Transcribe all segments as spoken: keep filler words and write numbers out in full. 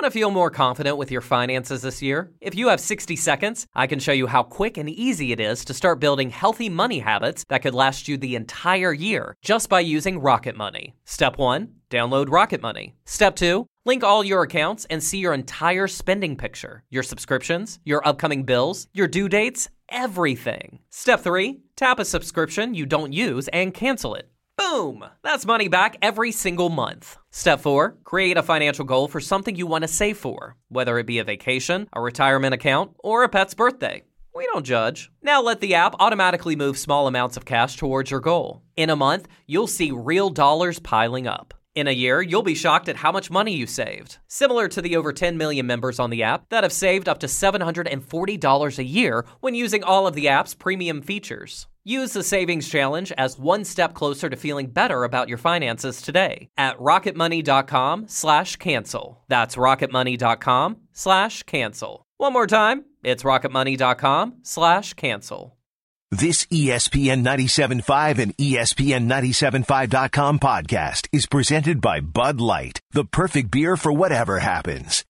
Want to feel more confident with your finances this year? If you have sixty seconds, I can show you how quick and easy it is to start building healthy money habits that could last you the entire year just by using Rocket Money. Step one, download Rocket Money. Step two, link all your accounts and see your entire spending picture, your subscriptions, your upcoming bills, your due dates, everything. Step three, tap a subscription you don't use and cancel it. Boom! That's money back every single month. Step four, create a financial goal for something you want to save for, whether it be a vacation, a retirement account, or a pet's birthday. We don't judge. Now let the app automatically move small amounts of cash towards your goal. In a month, you'll see real dollars piling up. In a year, you'll be shocked at how much money you saved. Similar to the over ten million members on the app that have saved up to seven hundred forty dollars a year when using all of the app's premium features. Use the Savings Challenge as one step closer to feeling better about your finances today at rocketmoney.com slash cancel. That's rocketmoney.com slash cancel. One more time, it's rocketmoney.com slash cancel. This E S P N ninety-seven point five and E S P N ninety-seven five dot com podcast is presented by Bud Light, the perfect beer for whatever happens.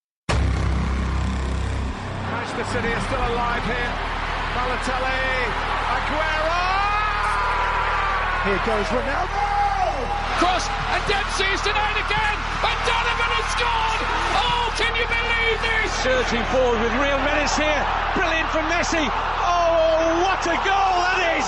Manchester City are still alive here. Balotelli, Aguero! Here goes Ronaldo! Cross, and Dempsey's denied again, and Donovan has scored! Oh, can you believe this? Surging forward with real menace here. Brilliant from Messi. Oh, what a goal that is!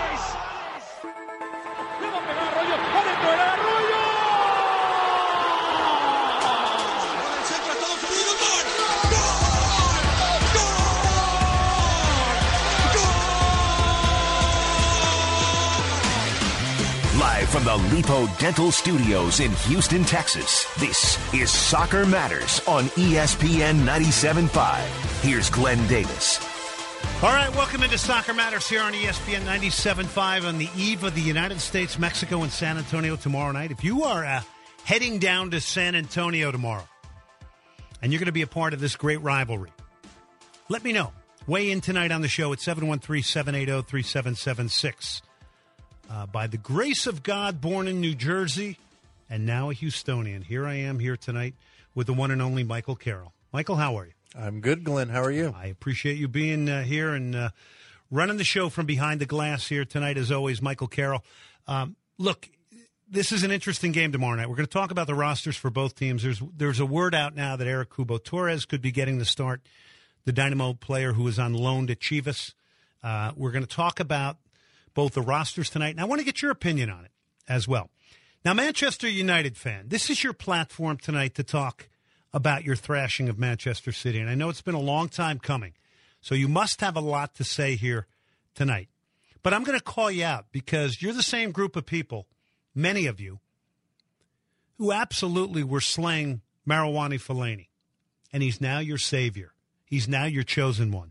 Live from the Lipo Dental Studios in Houston, Texas, this is Soccer Matters on E S P N ninety-seven point five. Here's Glenn Davis. All right, welcome into Soccer Matters here on E S P N ninety-seven point five on the eve of the United States, Mexico, and San Antonio tomorrow night. If you are uh, heading down to San Antonio tomorrow and you're going to be a part of this great rivalry, let me know. Weigh in tonight on the show at seven one three, seven eight zero, three seven seven six. Uh, by the grace of God, born in New Jersey and now a Houstonian. Here I am here tonight with the one and only Michael Carroll. Michael, how are you? I'm good, Glenn. How are you? I appreciate you being uh, here and uh, running the show from behind the glass here tonight, as always, Michael Carroll. Um, look, this is an interesting game tomorrow night. We're going to talk about the rosters for both teams. There's there's a word out now that Eric Cubo Torres could be getting the start, the Dynamo player who is on loan to Chivas. Uh, we're going to talk about both the rosters tonight, and I want to get your opinion on it as well. Now, Manchester United fan, this is your platform tonight to talk about your thrashing of Manchester City, and I know it's been a long time coming, so you must have a lot to say here tonight. But I'm going to call you out because you're the same group of people, many of you, who absolutely were slaying Marouane Fellaini, and he's now your savior. He's now your chosen one.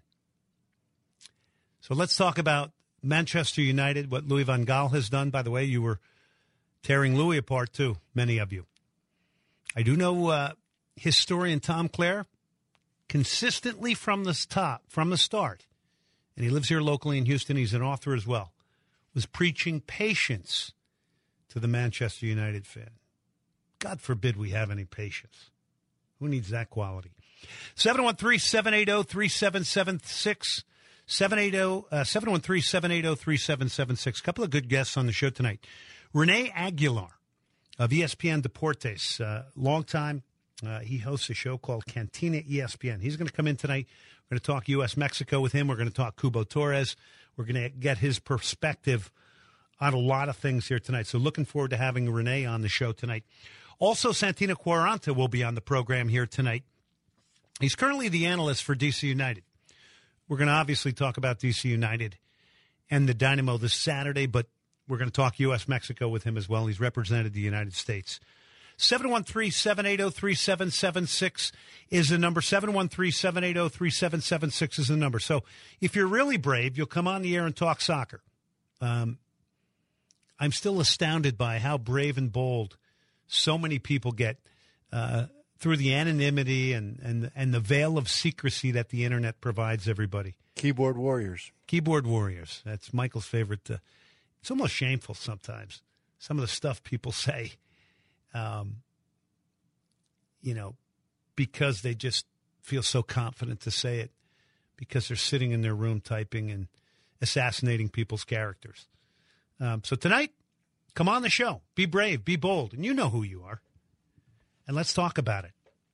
So let's talk about Manchester United, what Louis van Gaal has done. By the way, you were tearing Louis apart, too, many of you. I do know uh, historian Tom Clare, consistently from the top, from the start, and he lives here locally in Houston, he's an author as well, was preaching patience to the Manchester United fan. God forbid we have any patience. Who needs that quality? seven one three, seven eight zero, three seven seven six. seven eight zero, seven one three, seven eight zero, three seven seven six. A couple of good guests on the show tonight. Renee Aguilar of E S P N Deportes, uh, long time. Uh, he hosts a show called Cantina E S P N. He's going to come in tonight. We're going to talk U S Mexico with him. We're going to talk Cubo Torres. We're going to get his perspective on a lot of things here tonight. So looking forward to having Renee on the show tonight. Also, Santina Quaranta will be on the program here tonight. He's currently the analyst for D C United. We're going to obviously talk about D C United and the Dynamo this Saturday, but we're going to talk U S Mexico with him as well. He's represented the United States. seven one three, seven eight zero, three seven seven six is the number. seven one three, seven eight zero, three seven seven six is the number. So if you're really brave, you'll come on the air and talk soccer. Um, I'm still astounded by how brave and bold so many people get uh, through the anonymity and, and, and the veil of secrecy that the Internet provides everybody. Keyboard warriors. Keyboard warriors. That's Michael's favorite. Uh, it's almost shameful sometimes, some of the stuff people say. Um, you know, because they just feel so confident to say it, because they're sitting in their room typing and assassinating people's characters. Um, so tonight, come on the show. Be brave. Be bold. And you know who you are. And let's talk about it.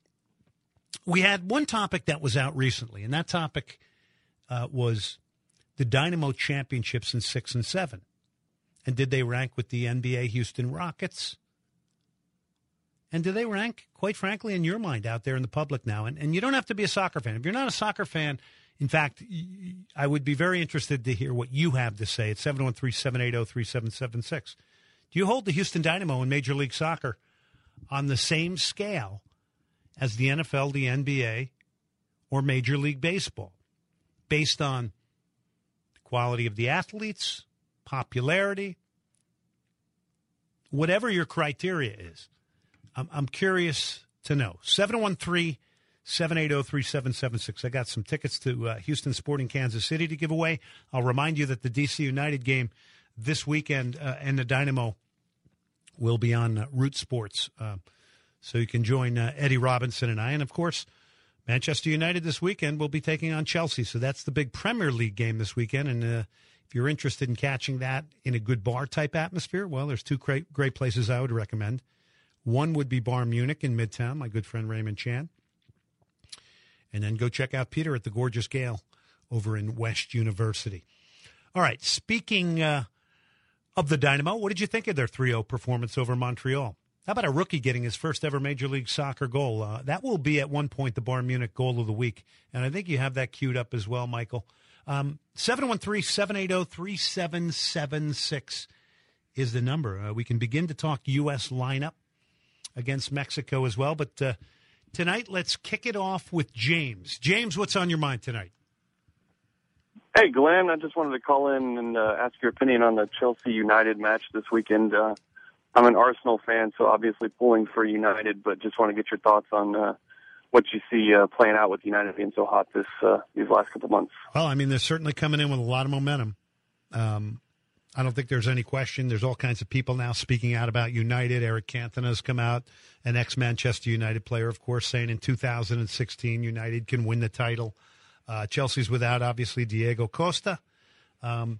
We had one topic that was out recently, and that topic uh, was the Dynamo championships in six and seven. And did they rank with the N B A Houston Rockets? And do they rank, quite frankly, in your mind out there in the public now? And, and you don't have to be a soccer fan. If you're not a soccer fan, in fact, I would be very interested to hear what you have to say at seven one three, seven eight zero, three seven seven six. Do you hold the Houston Dynamo in Major League Soccer on the same scale as the N F L, the N B A, or Major League Baseball, based on the quality of the athletes, popularity, whatever your criteria is? I'm, I'm curious to know. seven one three, seven eight zero, three seven seven six. I got some tickets to uh, Houston Sporting Kansas City to give away. I'll remind you that the D C United game this weekend uh, and the Dynamo will be on uh, Root Sports. Uh, so you can join uh, Eddie Robinson and I. And, of course, Manchester United this weekend will be taking on Chelsea. So that's the big Premier League game this weekend. And uh, if you're interested in catching that in a good bar-type atmosphere, well, there's two great, great places I would recommend. One would be Bar Munich in Midtown, my good friend Raymond Chan. And then go check out Peter at the Gorgeous Gale over in West University. All right, speaking uh, of the Dynamo, what did you think of their three oh performance over Montreal? How about a rookie getting his first ever Major League Soccer goal? Uh, that will be at one point the Bar Munich goal of the week. And I think you have that queued up as well, Michael. Um, seven one three, seven eight zero, three seven seven six is the number. Uh, we can begin to talk U S lineup against Mexico as well. But uh, tonight, let's kick it off with James. James, what's on your mind tonight? Hey, Glenn, I just wanted to call in and uh, ask your opinion on the Chelsea United match this weekend. Uh, I'm an Arsenal fan, so obviously pulling for United, but just want to get your thoughts on uh, what you see uh, playing out with United being so hot this uh, these last couple months. Well, I mean, they're certainly coming in with a lot of momentum. Um I don't think there's any question. There's all kinds of people now speaking out about United. Eric Cantona's come out, an ex-Manchester United player, of course, saying in two thousand sixteen United can win the title. Uh, Chelsea's without, obviously, Diego Costa. Um,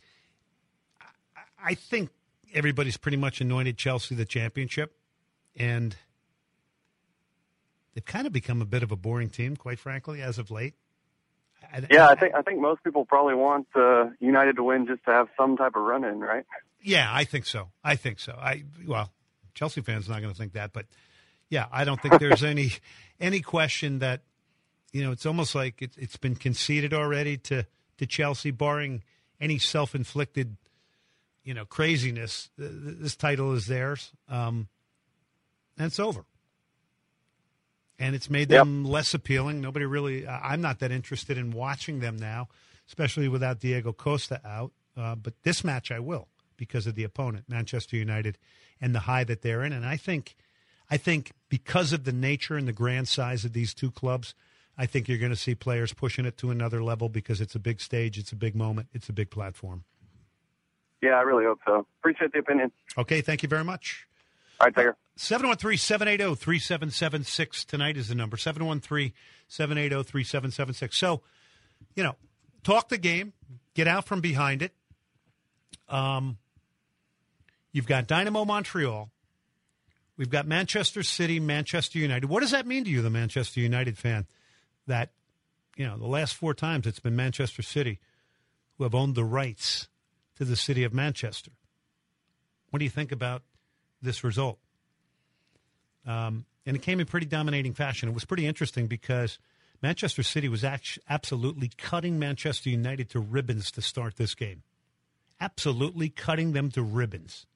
I think everybody's pretty much anointed Chelsea the championship, and they've kind of become a bit of a boring team, quite frankly, as of late. I, yeah, I think I think most people probably want uh, United to win just to have some type of run-in, right? Yeah, I think so. I think so. I well, Chelsea fans are not going to think that, but yeah, I don't think there's any any question that, you know, it's almost like it, it's been conceded already to to Chelsea, barring any self-inflicted, you know, craziness. This title is theirs, um, and it's over. And it's made them yep. less appealing. Nobody really – I'm not that interested in watching them now, especially without Diego Costa out. Uh, but this match I will because of the opponent, Manchester United, and the high that they're in. And I think I think because of the nature and the grand size of these two clubs, I think you're going to see players pushing it to another level because it's a big stage, it's a big moment, it's a big platform. Yeah, I really hope so. Appreciate the opinion. Okay, thank you very much. All right, take care. seven one three, seven eight zero, three seven seven six tonight is the number. seven one three, seven eight zero, three seven seven six. So, you know, talk the game. Get out from behind it. Um, you've got Dynamo Montreal. We've got Manchester City, Manchester United. What does that mean to you, the Manchester United fan, that, you know, the last four times it's been Manchester City who have owned the rights to the city of Manchester? What do you think about this result? Um, and it came in pretty dominating fashion. It was pretty interesting because Manchester City was actually absolutely cutting Manchester United to ribbons to start this game. Absolutely cutting them to ribbons.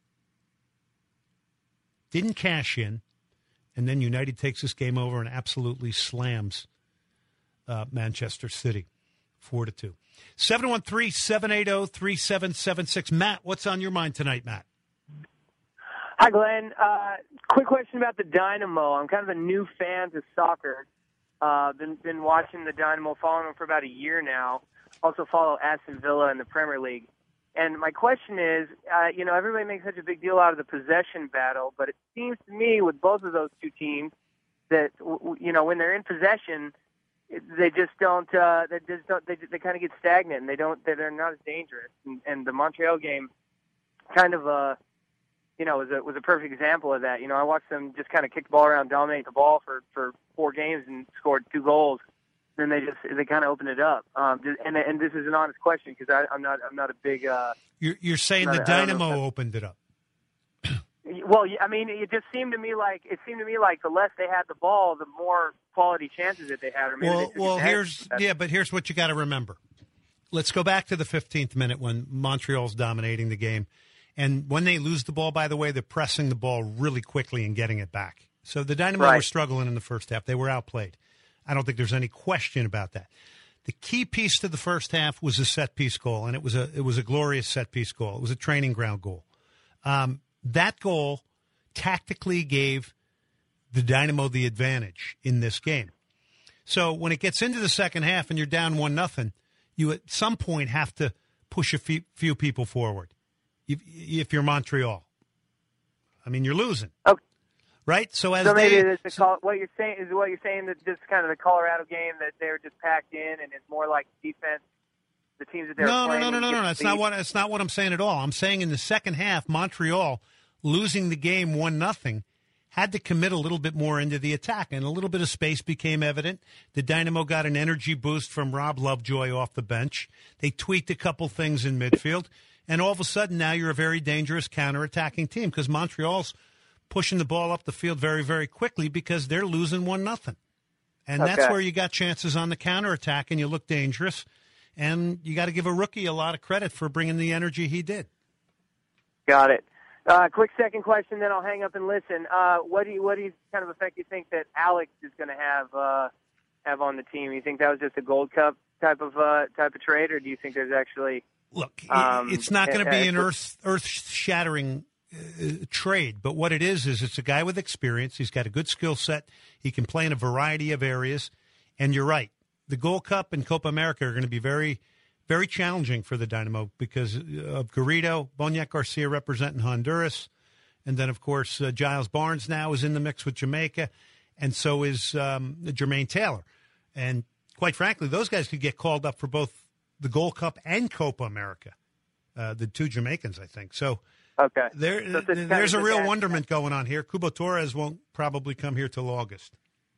Didn't cash in, and then United takes this game over and absolutely slams uh, Manchester City four to two. seven one three, seven eight zero, three seven seven six. Matt, what's on your mind tonight, Matt? Hi, Glenn. Uh, quick question about the Dynamo. I'm kind of a new fan to soccer. Uh, been been watching the Dynamo, following them for about a year now. Also follow Aston Villa in the Premier League. And my question is, uh, you know, everybody makes such a big deal out of the possession battle, but it seems to me with both of those two teams, that you know when they're in possession, they just don't. Uh, they just don't. They they kind of get stagnant, and they don't. They're not as dangerous. And, and the Montreal game, kind of uh, you know, was a was a perfect example of that. You know, I watched them just kind of kick the ball around, dominate the ball for, for four games, and scored two goals. Then they just they kind of open it up. Um, and and this is an honest question because I'm not I'm not a big. Uh, you're you're saying the Dynamo opened it up. Well, I mean, it just seemed to me like it seemed to me like the less they had the ball, the more quality chances that they had. Or maybe well, they well, here's yeah, but here's what you got to remember. Let's go back to the fifteenth minute when Montreal's dominating the game, and when they lose the ball, by the way, they're pressing the ball really quickly and getting it back. So the Dynamo right. were struggling in the first half; they were outplayed. I don't think there's any question about that. The key piece to the first half was a set piece goal, and it was a it was a glorious set piece goal. It was a training ground goal. Um, that goal tactically gave the Dynamo the advantage in this game. So when it gets into the second half and you're down one nothing, you at some point have to push a few, few people forward. If, if you're Montreal, I mean you're losing. Okay. Right, so as so maybe they, it's the so, what you're saying is what you're saying that just kind of the Colorado game that they were just packed in and it's more like defense. The teams that they're no, playing. No, no, no, no, no. That's not what. That's not what I'm saying at all. I'm saying in the second half, Montreal losing the game one nothing had to commit a little bit more into the attack, and a little bit of space became evident. The Dynamo got an energy boost from Rob Lovejoy off the bench. They tweaked a couple things in midfield, and all of a sudden now you're a very dangerous counter-attacking team because Montreal's pushing the ball up the field very, very quickly because they're losing one nothing, and okay. that's where you got chances on the counter-attack, and you look dangerous. And you got to give a rookie a lot of credit for bringing the energy he did. Got it. Uh, quick second question, then I'll hang up and listen. Uh, what do you, what do you kind of effect you think that Alex is going to have uh, have on the team? You think that was just a Gold Cup type of uh, type of trade, or do you think there's actually look? Um, it's not going to be an earth earth shattering uh, trade, but what it is is it's a guy with experience. He's got a good skill set. He can play in a variety of areas, and you're right. The Gold Cup and Copa America are going to be very, very challenging for the Dynamo because of Garrido, Boniek Garcia representing Honduras, and then, of course, uh, Giles Barnes now is in the mix with Jamaica, and so is um, Jermaine Taylor. And quite frankly, those guys could get called up for both the Gold Cup and Copa America, uh, the two Jamaicans, I think. So okay. there, so there's a real wonderment going on here. Cubo Torres won't probably come here till August.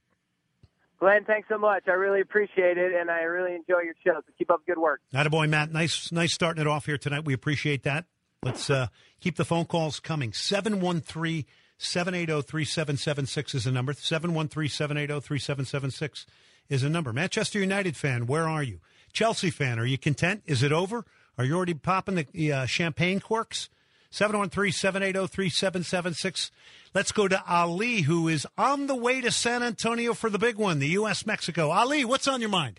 Glenn, thanks so much. I really appreciate it, and I really enjoy your show. So keep up good work. Attaboy, Matt. Nice, nice starting it off here tonight. We appreciate that. Let's uh, keep the phone calls coming. seven one three, seven eight zero, three seven seven six is the number. seven one three, seven eight zero, three seven seven six is the number. Manchester United fan, where are you? Chelsea fan, are you content? Is it over? Are you already popping the uh, champagne corks? seven one three, seven eight zero, three seven seven six. Let's go to Ali, who is on the way to San Antonio for the big one, the U S Mexico. Ali, what's on your mind?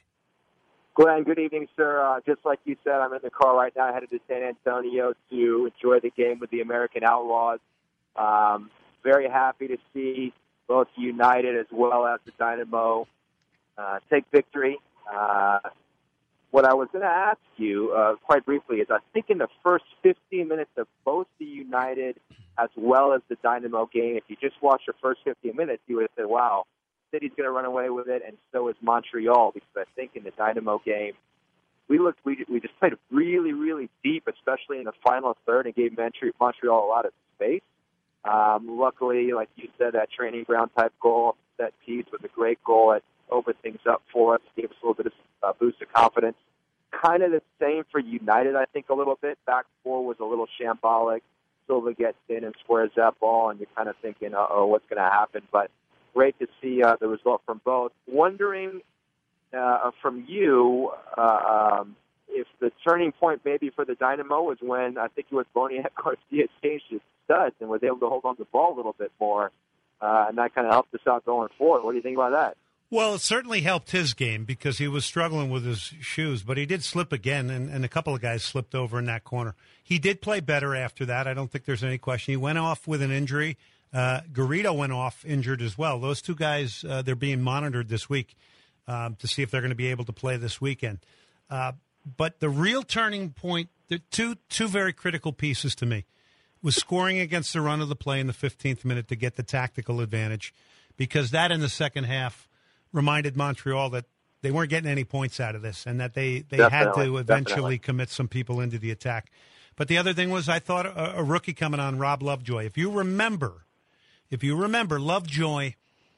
Glenn, good evening, sir. Uh, just like you said, I'm in the car right now headed to San Antonio to enjoy the game with the American Outlaws. Um, very happy to see both United as well as the Dynamo uh, take victory. Uh, what I was going to ask you uh, quite briefly is I think in the first fifteen minutes of both the United as well as the Dynamo game, if you just watch the first fifteen minutes, you would have said, wow, City's going to run away with it, and so is Montreal, because I think in the Dynamo game, we looked, we, we just played really, really deep, especially in the final third, and gave Montreal a lot of space. Um, luckily, like you said, that training ground type goal, that piece was a great goal. It opened things up for us, gave us a little bit of uh, boost of confidence. Kind of the same for United, I think, a little bit. Back four was a little shambolic. Silva gets in and squares that ball, and you're kind of thinking, uh-oh, what's going to happen? But great to see uh, the result from both. Wondering uh, from you uh, um, if the turning point maybe for the Dynamo was when I think it was Boniek Garcia changed his studs and was able to hold on to the ball a little bit more, uh, and that kind of helped us out going forward. What do you think about that? Well, it certainly helped his game because he was struggling with his shoes, but he did slip again, and, and a couple of guys slipped over in that corner. He did play better after that. I don't think there's any question. He went off with an injury. Uh, Garrido went off injured as well. Those two guys, uh, they're being monitored this week um, to see if they're going to be able to play this weekend. Uh, but the real turning point, the two two very critical pieces to me, was scoring against the run of the play in the fifteenth minute to get the tactical advantage, because that in the second half reminded Montreal that they weren't getting any points out of this and that they, they had to eventually definitely. commit some people into the attack. But the other thing was I thought a, a rookie coming on, Rob Lovejoy. If you remember, if you remember, Lovejoy,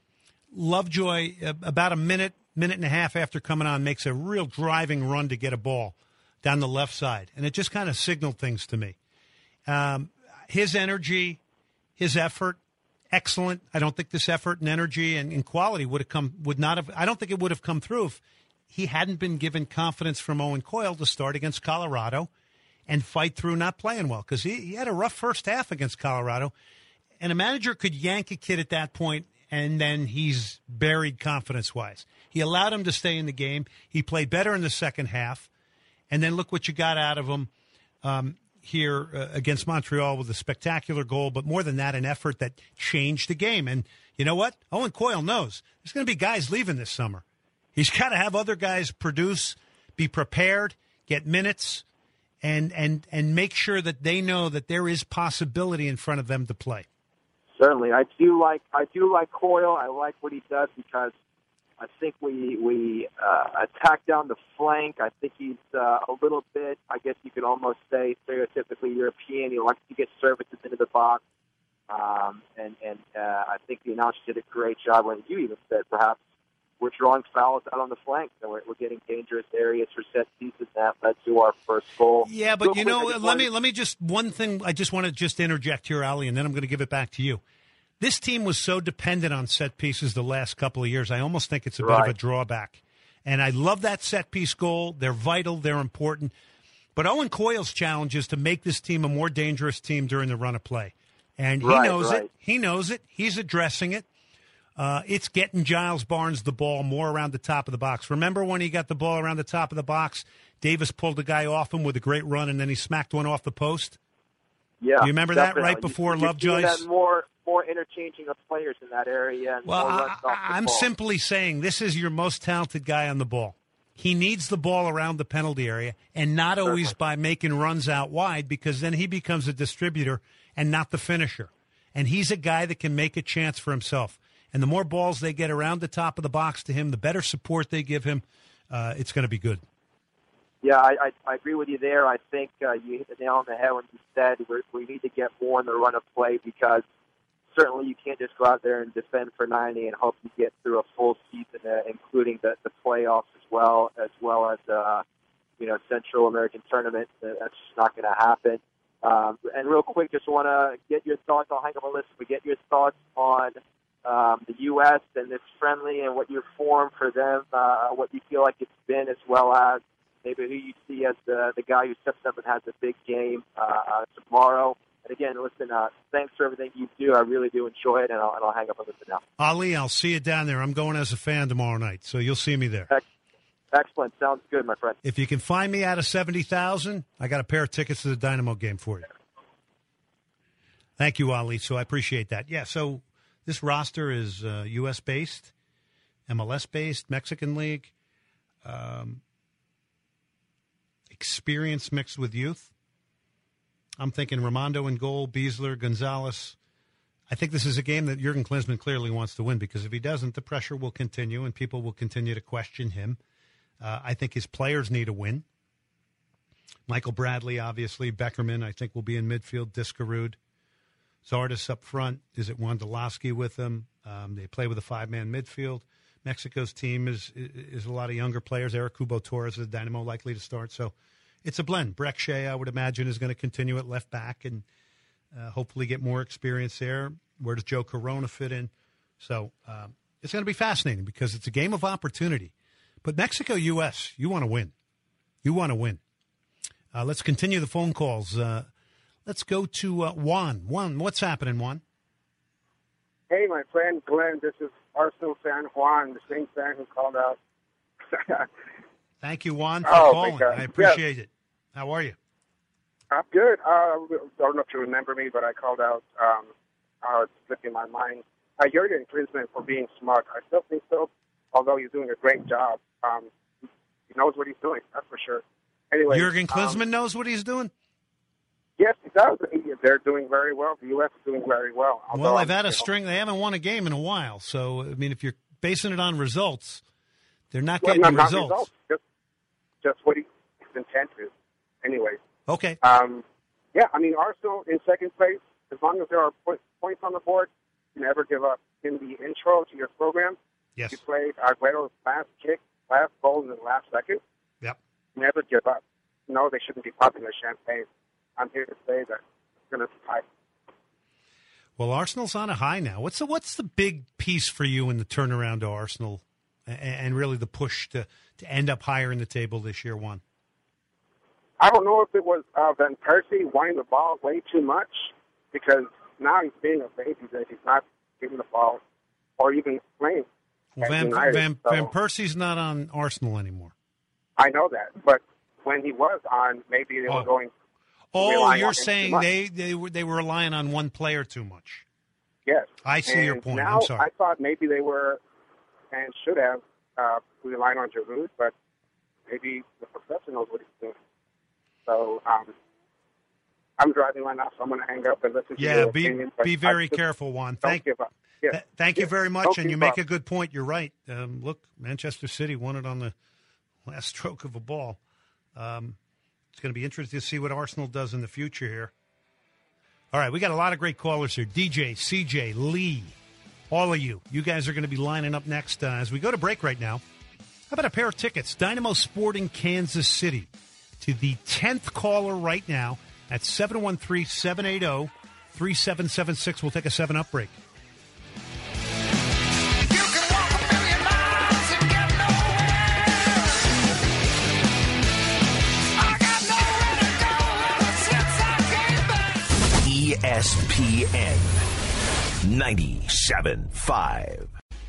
Lovejoy uh, about a minute, minute and a half after coming on makes a real driving run to get a ball down the left side. And it just kind of signaled things to me. Um, his energy, his effort, excellent. I don't think this effort and energy and, and quality would have come, would not have, I don't think it would have come through if he hadn't been given confidence from Owen Coyle to start against Colorado and fight through not playing well. Because he, he had a rough first half against Colorado. And a manager could yank a kid at that point, and then he's buried confidence-wise. He allowed him to stay in the game. He played better in the second half. And then look what you got out of him um, here uh, against Montreal with a spectacular goal. But more than that, an effort that changed the game. And you know what? Owen Coyle knows there's going to be guys leaving this summer. He's got to have other guys produce, be prepared, get minutes, and, and, and make sure that they know that there is possibility in front of them to play. Certainly. I do like I do like Coyle. I like what he does because I think we we uh, attack down the flank. I think he's uh, a little bit, I guess you could almost say, stereotypically European. He likes to get services into the box. Um, and and uh, I think the announcer did a great job when you even said perhaps we're drawing fouls out on the flank. So we're, we're getting dangerous areas for set pieces. That led to our first goal. Yeah, but, Real you quick, know, let wanted... me let me just, one thing, I just want to just interject here, Ali, and then I'm going to give it back to you. This team was so dependent on set pieces the last couple of years. I almost think it's a right. bit of a drawback. And I love that set piece goal. They're vital. They're important. But Owen Coyle's challenge is to make this team a more dangerous team during the run of play. And he right, knows right. it. He knows it. He's addressing it. Uh, it's getting Giles Barnes the ball more around the top of the box. Remember when he got the ball around the top of the box, Davis pulled the guy off him with a great run, and then he smacked one off the post? Yeah. You remember definitely. that right before you, Lovejoy's? That more, more interchanging of players in that area. And well, more I, I, I'm ball. simply saying this is your most talented guy on the ball. He needs the ball around the penalty area and not Certainly. always by making runs out wide, because then he becomes a distributor and not the finisher. And he's a guy that can make a chance for himself. And the more balls they get around the top of the box to him, the better support they give him, uh, it's going to be good. Yeah, I, I, I agree with you there. I think uh, you hit the nail on the head when you said we're, we need to get more in the run of play, because certainly you can't just go out there and defend for ninety and hope you get through a full season, uh, including the, the playoffs as well, as well as uh, you know Central American tournament. Uh, that's just not going to happen. Um, and real quick, just want to get your thoughts. I'll hang up a list, but get your thoughts on um, the U S and this friendly and what you formed for them, uh, what you feel like it's been, as well as maybe who you see as the, the guy who steps up and has a big game uh, tomorrow. And again, listen, uh, thanks for everything you do. I really do enjoy it, and I'll, and I'll hang up and listen now. Ali, I'll see you down there. I'm going as a fan tomorrow night, so you'll see me there. Excellent. Sounds good, my friend. If you can find me out of seventy thousand, I got a pair of tickets to the Dynamo game for you. Thank you, Ali. So I appreciate that. Yeah, so this roster is uh, U S-based, M L S-based, Mexican League, um, experience mixed with youth. I'm thinking Ramondo in goal, Beasler, Gonzalez. I think this is a game that Jurgen Klinsmann clearly wants to win, because if he doesn't, the pressure will continue and people will continue to question him. Uh, I think his players need a win. Michael Bradley, obviously. Beckerman, I think, will be in midfield. Diskerud. Zardes up front. Is it Wondolowski with them? Um, they play with a five-man midfield. Mexico's team is is a lot of younger players. Eric Cubo Torres is the Dynamo likely to start. So it's a blend. Breck Shea, I would imagine, is going to continue at left back and uh, hopefully get more experience there. Where does Joe Corona fit in? So um, it's going to be fascinating, because it's a game of opportunity. But Mexico U S, you want to win. You want to win. Uh, let's continue the phone calls. Uh, let's go to uh, Juan. Juan, what's happening, Juan? Hey, my friend Glenn, this is Arsenal fan Juan, the same fan who called out. Thank you, Juan, for oh, calling. I appreciate yes. it. How are you? I'm good. Uh, I don't know if you remember me, but I called out. Um, I was slipping my mind. I Jurgen Klinsmann for being smart. I still think so, although he's doing a great job. Um, he knows what he's doing, that's for sure. Anyway, Jurgen Klinsmann um, knows what he's doing? Yes, it does. They're doing very well. The U S is doing very well. Well, they've had a string. They haven't won a game in a while. So, I mean, if you're basing it on results, they're not well, getting not, the not results. results. Just, just what his intent is. Anyway. Okay. Um, yeah, I mean, Arsenal in second place, as long as there are po- points on the board, you never give up. In the intro to your program, yes. you played Aguero's last kick, last goal in the last second. Yep. Never give up. No, they shouldn't be popping their champagne. I'm here to say that it's going to be tight. Well, Arsenal's on a high now. What's the what's the big piece for you in the turnaround to Arsenal, and, and really the push to, to end up higher in the table this year? One. I don't know if it was uh, Van Persie wanting the ball way too much, because now he's being a baby that he's not giving the ball or even playing. Well, Van, United, Van, so. Van Persie's not on Arsenal anymore. I know that, but when he was on, maybe they oh. were going. Oh, you're saying they, they were they were relying on one player too much. Yes, I see and your point. Now, I'm sorry. I thought maybe they were and should have uh, relied on Giroud, but maybe the professor knows what he's doing. So um, I'm driving right now, so I'm going to hang up and listen to yeah, your be opinion. be very careful, Juan. Thank, don't give up. Yeah. th- thank yeah. you very much, don't and you give make up. a good point. You're right. Um, look, Manchester City won it on the last stroke of a ball. Um, it's going to be interesting to see what Arsenal does in the future here. All right, we got a lot of great callers here. D J, C J, Lee, all of you. You guys are going to be lining up next uh, as we go to break right now. How about a pair of tickets? Dynamo Sporting Kansas City. To the tenth caller right now at seven one three, seven eight zero, three seven seven six. We'll take a seven-up break. E S P N ninety-seven point five.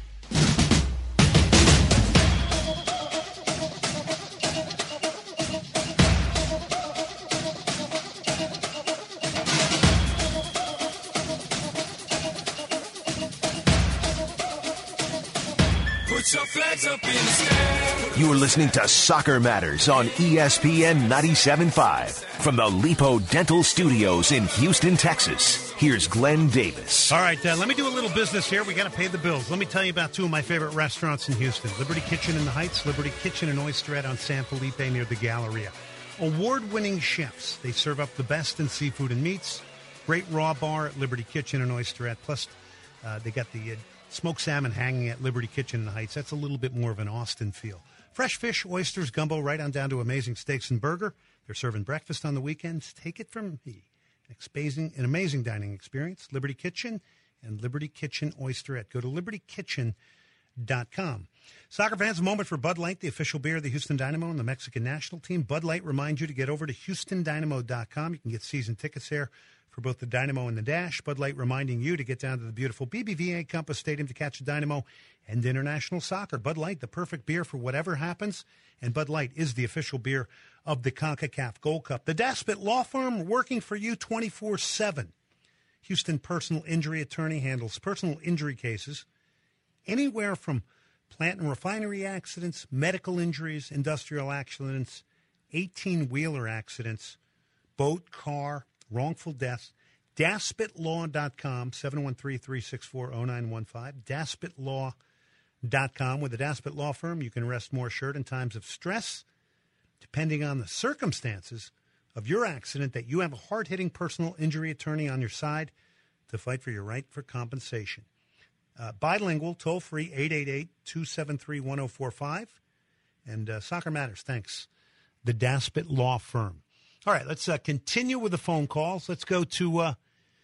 Put your flags up in the sky. You're listening to Soccer Matters on E S P N ninety-seven point five. From the Lipo Dental Studios in Houston, Texas, here's Glenn Davis. All right, uh, let me do a little business here. We got to pay the bills. Let me tell you about two of my favorite restaurants in Houston. Liberty Kitchen in the Heights, Liberty Kitchen and Oysterette on San Felipe near the Galleria. Award-winning chefs. They serve up the best in seafood and meats. Great raw bar at Liberty Kitchen and Oysterette. Plus, uh, they got the uh, smoked salmon hanging at Liberty Kitchen in the Heights. That's a little bit more of an Austin feel. Fresh fish, oysters, gumbo, right on down to amazing steaks and burger. They're serving breakfast on the weekends. Take it from me. An amazing, an amazing dining experience. Liberty Kitchen and Liberty Kitchen Oysterette. Go to liberty kitchen dot com. Soccer fans, a moment for Bud Light, the official beer of the Houston Dynamo and the Mexican national team. Bud Light reminds you to get over to houston dynamo dot com. You can get season tickets there for both the Dynamo and the Dash. Bud Light reminding you to get down to the beautiful B B V A Compass Stadium to catch the Dynamo and international soccer. Bud Light, the perfect beer for whatever happens. And Bud Light is the official beer of the CONCACAF Gold Cup. The Daspit Law Firm, working for you twenty-four seven. Houston personal injury attorney handles personal injury cases anywhere from plant and refinery accidents, medical injuries, industrial accidents, eighteen-wheeler accidents, boat, car, wrongful deaths. daspit law dot com, seven one three, three six four, zero nine one five. daspit law dot com. With the Daspit Law Firm, you can rest more assured in times of stress. Depending on the circumstances of your accident, that you have a hard-hitting personal injury attorney on your side to fight for your right for compensation. Uh, bilingual, toll-free, eight eight eight, two seven three, one zero four five. And uh, Soccer Matters, thanks. The Daspit Law Firm. All right, let's uh, continue with the phone calls. Let's go to uh,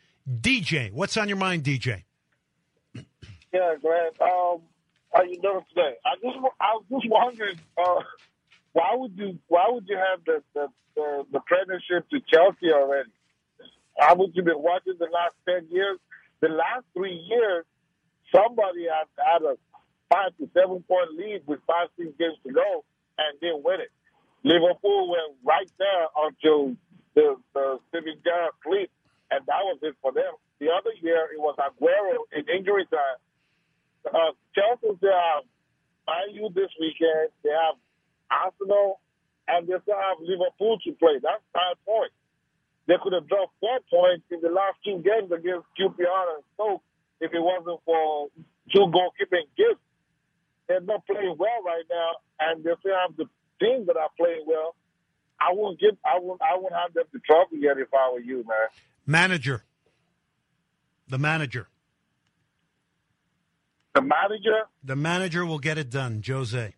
D J. What's on your mind, D J? Yeah, Glenn. Um, how you doing today? I just, I was just wondering, uh, why would you, why would you have the the, the the premiership to Chelsea already? How would you been watching the last ten years? The last three years, somebody had had a five to seven point lead with five, six games to go and didn't win it. Liverpool went right there until the the Steven Gerrard sleep, and that was it for them. The other year, it was Aguero in injury time. Uh, Chelsea, they have Man U this weekend. They have Arsenal, and they still have Liverpool to play. That's five points. they could have dropped four points in the last two games against Q P R and Stoke if it wasn't for two goalkeeping gifts. They're not playing well right now, and they still have the teams that are playing well. I won't give. I won't. I won't have them the trophy yet if I were you, man. Manager. The manager. The manager. The manager will get it done, Jose.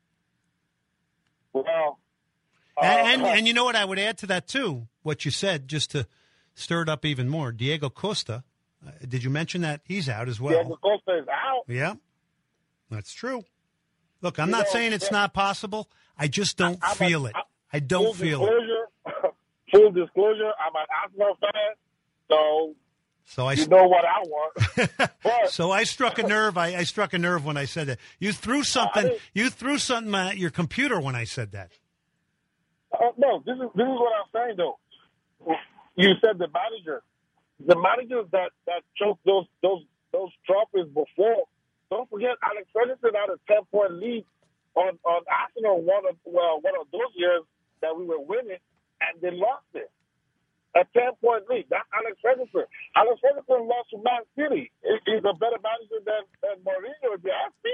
Well, uh, and, and and you know what I would add to that too? What you said, just to stir it up even more. Diego Costa. Uh, did you mention that he's out as well? Diego Costa is out. Yeah, that's true. Look, I'm You not know, saying it's yeah. not possible. I just don't I'm feel a- it. I don't full feel it. disclosure, full disclosure, I'm an Arsenal fan, so So I you know what I want. But so I struck a nerve. I, I struck a nerve when I said that. You threw something. didn't- You threw something at your computer when I said that. uh, no, this is this is what I'm saying though. You said the manager, the managers that that choked those those those trophies before. Don't forget, Alex Ferguson had a ten point lead on on Arsenal one of well one of those years that we were winning, and they lost it. A ten point lead. That's Alex Ferguson. Alex Ferguson lost to Man City. He- He's a better manager than, than Mourinho, if you ask me.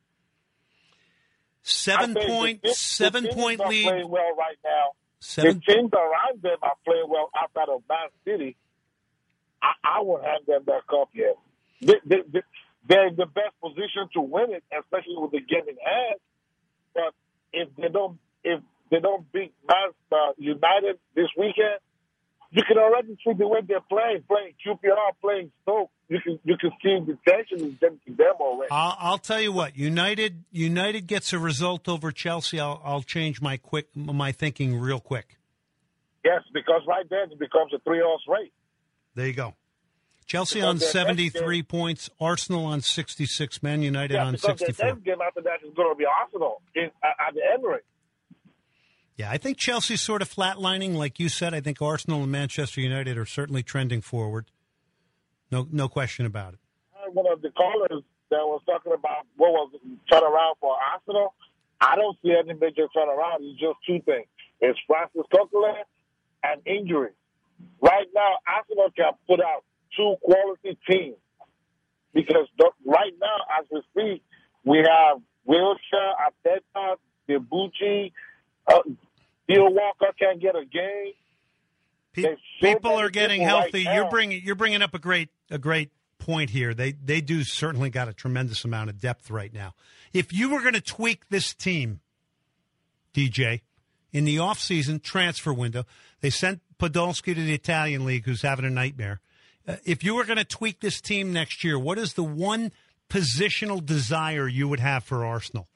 Seven I think point the- the seven teams point are lead. playing well right now. Seven. The teams around them are playing well outside of Man City. I, I won't hand them that cup yet. They, they, they, they're in the best position to win it, especially with the game in hand. But if they don't, if they don't beat Man uh, United this weekend, you can already see the way they're playing, playing Q P R, playing Stoke. You can you can see the tension is getting to them already. I'll, I'll tell you what. United United gets a result over Chelsea. I'll, I'll change my quick my thinking real quick. Yes, because right then it becomes a three-horse race. There you go. Chelsea Because on their next seventy-three points, Arsenal on sixty-six, Man United Yeah, on because the sixty-four. next game after that is going to be Arsenal in, at, at the Emirates. Yeah, I think Chelsea's sort of flatlining, like you said. I think Arsenal and Manchester United are certainly trending forward. No, no question about it. One of the callers that was talking about what was turnaround for Arsenal, I don't see any major turnaround. It's just two things. It's Francis Coquelin and injuries. Right now, Arsenal can put out two quality teams because the, right now, as we speak, we have Wilshere, Arteta, Debuchy, uh, Theo Walker can't get a game. Pe- There's so People many are getting people right healthy. now. You're bringing you're bringing up a great a great point here. They they do certainly got a tremendous amount of depth right now. If you were going to tweak this team, D J, in the offseason transfer window, they sent Podolski to the Italian League, who's having a nightmare. Uh, if you were going to tweak this team next year, what is the one positional desire you would have for Arsenal?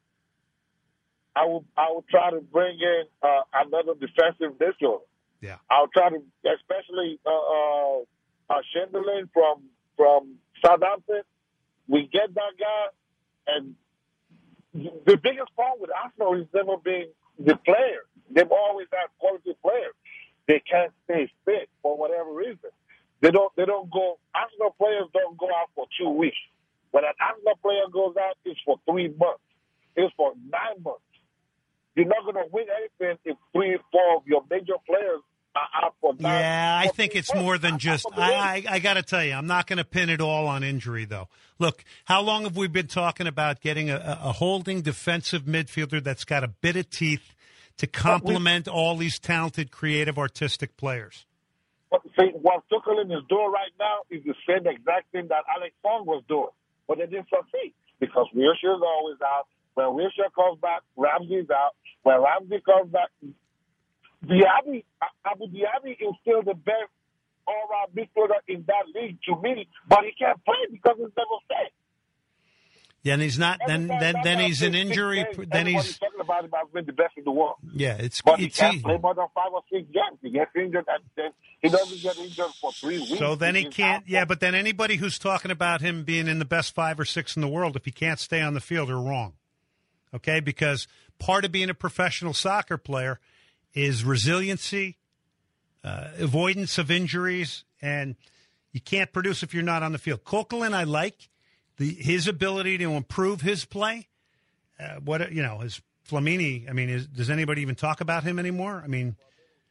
I will I will try to bring in uh, another defensive midfielder. Yeah. I'll try to, especially uh, uh, uh, Schinderlin from from Southampton. We get that guy, and the biggest problem with Arsenal is never being the players. They've always had quality players. They can't stay fit for whatever reason. They don't. They don't go. Arsenal players don't go out for two weeks. When an Arsenal player goes out, it's for three months. It's for nine months. You're not going to win anything if three, four of your major players are out for nine. Yeah, I for think three it's months. more than just. I, I, I got to tell you, I'm not going to pin it all on injury, though. Look, how long have we been talking about getting a, a holding defensive midfielder that's got a bit of teeth to complement all these talented, creative, artistic players? But see, what Tuchel is doing right now is the same exact thing that Alex Song was doing, but they didn't succeed because Wilshere's always out. When Wilshere comes back, Ramsey's out. When Ramsey comes back, Diaby, Abu Diaby is still the best all-round midfielder in that league to me, but he can't play because he's never fit. Yeah, and he's not. Then, then, then he's an injury. Then he's. talking about him as being the best in the world. Yeah, it's. But he it's can't easy. play more than five or six games. He gets injured, and then he doesn't get injured for three weeks. So then he He's can't. out Yeah, for- but then anybody who's talking about him being in the best five or six in the world, if he can't stay on the field, are wrong. Okay, because part of being a professional soccer player is resiliency, uh, avoidance of injuries, and you can't produce if you're not on the field. Coquelin, I like the his ability to improve his play. Uh, what you know, is Flamini? I mean, is, does anybody even talk about him anymore? I mean,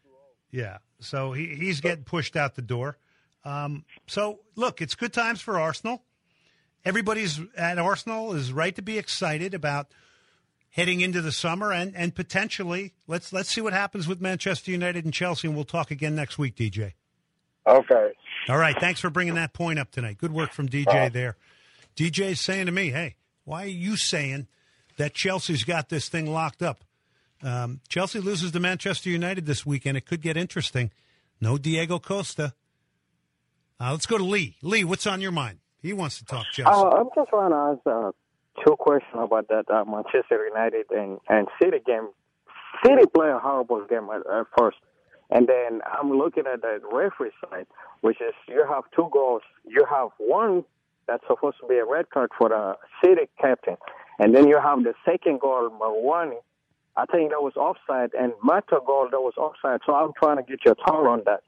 Yeah. So he, he's getting pushed out the door. Um, so, look, it's good times for Arsenal. Everybody's at Arsenal is right to be excited about heading into the summer and, and potentially let's let's see what happens with Manchester United and Chelsea, and we'll talk again next week, D J. Okay. All right. Thanks for bringing that point up tonight. Good work from D J there. D J's saying to me, hey, why are you saying that Chelsea's got this thing locked up? Um, Chelsea loses to Manchester United this weekend. It could get interesting. No Diego Costa. Uh, let's go to Lee. Lee, what's on your mind? He wants to talk Chelsea. Uh, I'm just trying to ask uh, two questions about that uh, Manchester United and, and City game. City play a horrible game at, at first. And then I'm looking at the referee side, which is you have two goals. You have one that's supposed to be a red card for the City captain. And then you have the second goal, Marwani. I think that was offside. And Mata goal, that was offside. So I'm trying to get your thought on that.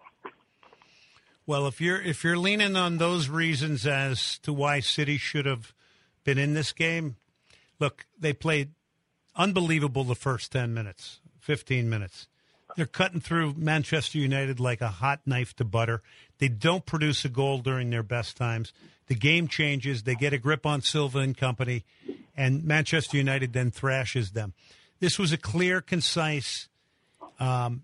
Well, if you're if you're leaning on those reasons as to why City should have been in this game, look, they played unbelievable the first ten minutes, fifteen minutes. They're cutting through Manchester United like a hot knife to butter. They don't produce a goal during their best times. The game changes. They get a grip on Silva and company, and Manchester United then thrashes them. This was a clear, concise um,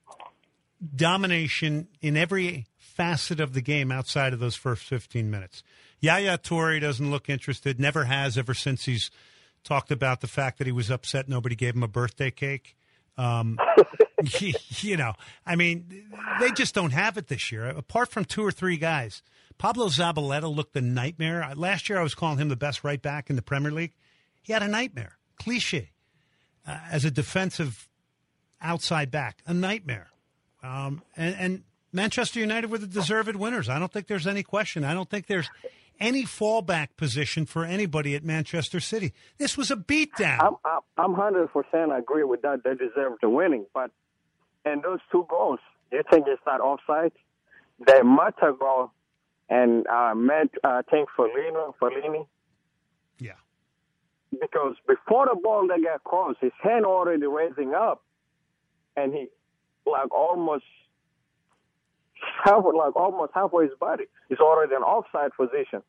domination in every facet of the game outside of those first fifteen minutes. Yaya Toure doesn't look interested, never has ever since he's talked about the fact that he was upset nobody gave him a birthday cake. Um, you know, I mean, they just don't have it this year, apart from two or three guys. Pablo Zabaleta looked a nightmare. Last year I was calling him the best right back in the Premier League. He had a nightmare. Cliche. Uh, as a defensive outside back, a nightmare. Um, and, and Manchester United were the deserved winners. I don't think there's any question. I don't think there's any fallback position for anybody at Manchester City. This was a beatdown. I'm, I'm, I'm one hundred percent agree with that. They deserve the winning. But and those two goals, you think it's not offside? The Mata goal and uh, Matt, uh, I think Fellini, Fellini. Yeah. Because before the ball that got crossed, his hand already raising up, and he like almost half, like almost halfway his body. He's already in offside position.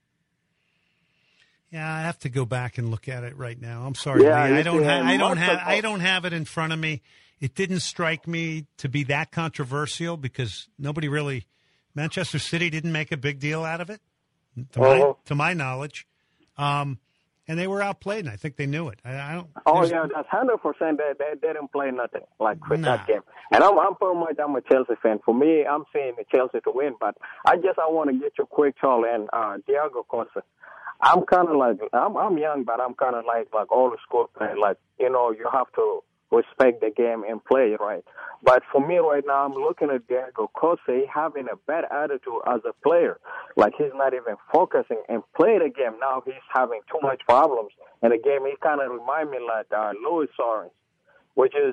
Yeah, I have to go back and look at it right now. I'm sorry, yeah, Lee. I don't have I don't have I don't have it in front of me. It didn't strike me to be that controversial because nobody really Manchester City didn't make a big deal out of it, to my uh-huh. to my knowledge. Um, and they were outplayed, and I think they knew it. I, I don't. Oh yeah, that's one hundred percent. They, they they didn't play nothing like with nah. that game. And I'm I'm pretty much I'm a Chelsea fan. For me, I'm saying the Chelsea to win. But I just I want to get your quick call and uh, Diego Costa. I'm kind of like I'm I'm young, but I'm kind of like like old school player. Like you know, you have to respect the game and play it right. But for me right now, I'm looking at Diego Costa. He having a bad attitude as a player. Like he's not even focusing and playing the game. Now he's having too much problems in the game. He kind of remind me like uh, Luis Suarez, which is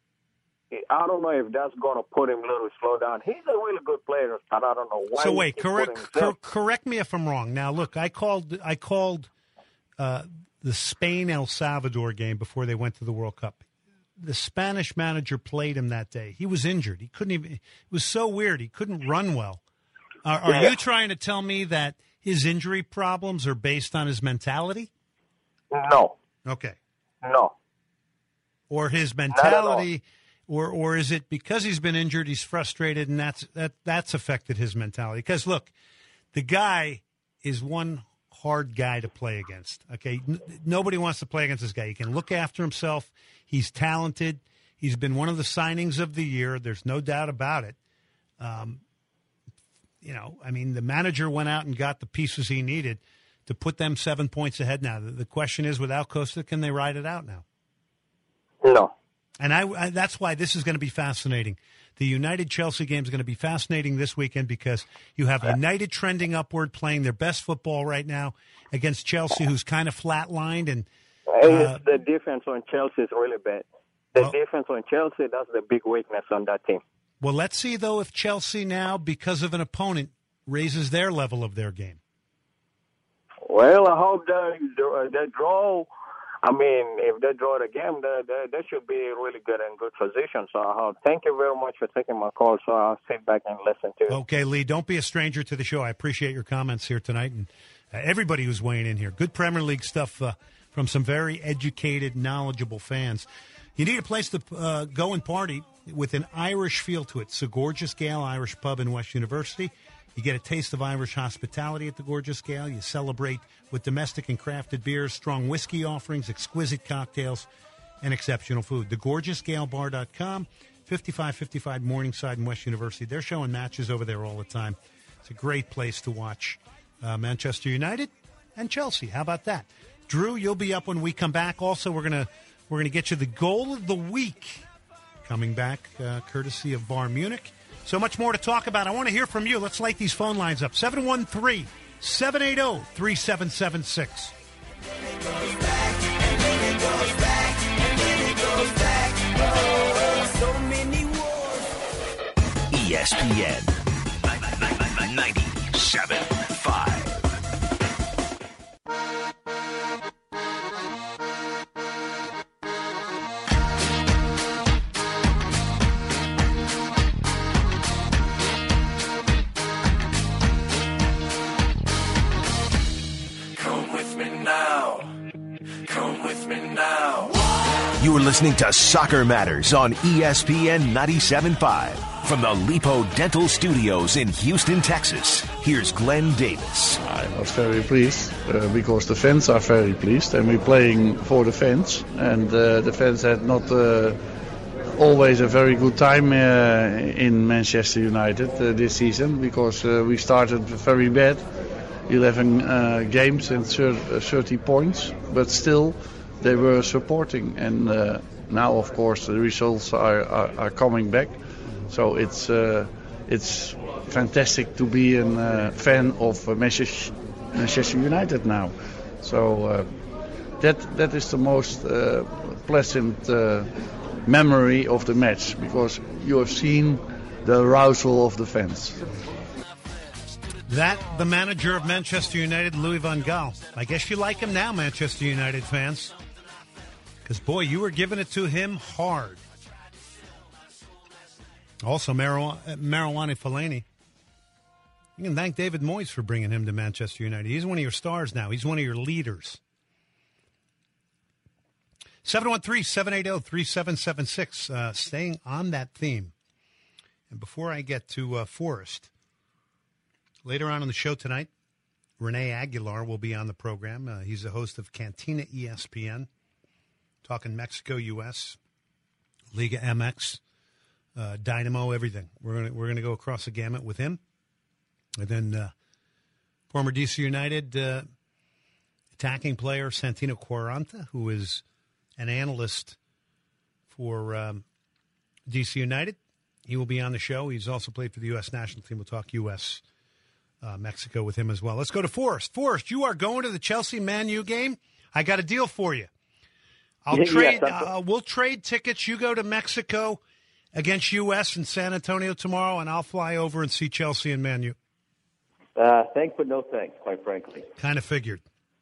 I don't know if that's going to put him a little slow down. He's a really good player, but I don't know why. So wait, correct cor- correct me if I'm wrong. Now look, I called I called uh, the Spain El Salvador game before they went to the World Cup. The Spanish manager played him that day. He was injured. He couldn't even. It was so weird. He couldn't run well. Are, are yeah. you trying to tell me that his injury problems are based on his mentality? No. Okay. No. Or his mentality, or or is it because he's been injured, he's frustrated, and that's that that's affected his mentality? Because look, the guy is one hard guy to play against. Okay, N- nobody wants to play against this guy. He can look after himself. He's talented. He's been one of the signings of the year. There's no doubt about it. Um, you know, I mean, the manager went out and got the pieces he needed to put them seven points ahead now. The, the question is, without Costa, can they ride it out now? No. And I, I that's why this is going to be fascinating. The United-Chelsea game is going to be fascinating this weekend because you have United trending upward, playing their best football right now against Chelsea, who's kind of flatlined. And uh, the defense on Chelsea is really bad. The well, defense on Chelsea, that's the big weakness on that team. Well, let's see, though, if Chelsea now, because of an opponent, raises their level of their game. Well, I hope the, the, the draw, I mean, if they draw the game, they, they, they should be really good in good position. So uh, thank you very much for taking my call. So I'll sit back and listen to it. Okay, Lee, don't be a stranger to the show. I appreciate your comments here tonight, and uh, everybody who's weighing in here. Good Premier League stuff uh, from some very educated, knowledgeable fans. You need a place to uh, go and party with an Irish feel to it. It's a Gorgeous Gale Irish pub in West University. You get a taste of Irish hospitality at the Gorgeous Gale. You celebrate with domestic and crafted beers, strong whiskey offerings, exquisite cocktails, and exceptional food. the gorgeous gale bar dot com, fifty-five fifty-five Morningside in West University. They're showing matches over there all the time. It's a great place to watch uh, Manchester United and Chelsea. How about that? Drew, you'll be up when we come back. Also, we're gonna we're gonna get you the goal of the week coming back, uh, courtesy of Bar Munich. So much more to talk about. I want to hear from you. Let's light these phone lines up. seven one three, seven eight zero, three seven seven six. E S P N ninety-seven point five. You are listening to Soccer Matters on E S P N ninety-seven point five from the Lipo Dental Studios in Houston, Texas. Here's Glenn Davis. I was very pleased uh, because the fans are very pleased, and we're playing for the fans. And uh, the fans had not uh, always a very good time uh, in Manchester United uh, this season, because uh, we started very bad, eleven uh, games and thirty points, but still they were supporting, and uh, now of course the results are, are, are coming back. So it's uh, it's fantastic to be a uh, fan of uh, Manchester, Manchester United now. So uh, that that is the most uh, pleasant uh, memory of the match, because you have seen the arousal of the fans. That, the manager of Manchester United, Louis van Gaal. I guess you like him now, Manchester United fans. Because, boy, you were giving it to him hard. Also, Marouane Fellaini. You can thank David Moyes for bringing him to Manchester United. He's one of your stars now. He's one of your leaders. seven one three, seven eight zero, three seven seven six. Uh, staying on that theme. And before I get to uh, Forrest, later on in the show tonight, Renee Aguilar will be on the program. Uh, he's the host of Cantina E S P N. Talking Mexico, U S, Liga M X, uh, Dynamo, everything. We're gonna we're gonna go across the gamut with him, and then uh, former D C United uh, attacking player Santino Quaranta, who is an analyst for um, D C United. He will be on the show. He's also played for the U S national team. We'll talk U S uh, Mexico with him as well. Let's go to Forrest. Forrest, you are going to the Chelsea Man U game. I got a deal for you. I'll yes, trade. Uh, we'll trade tickets. You go to Mexico against U S in San Antonio tomorrow, and I'll fly over and see Chelsea and Man U. Uh, thanks, but no thanks, quite frankly. Kind of figured.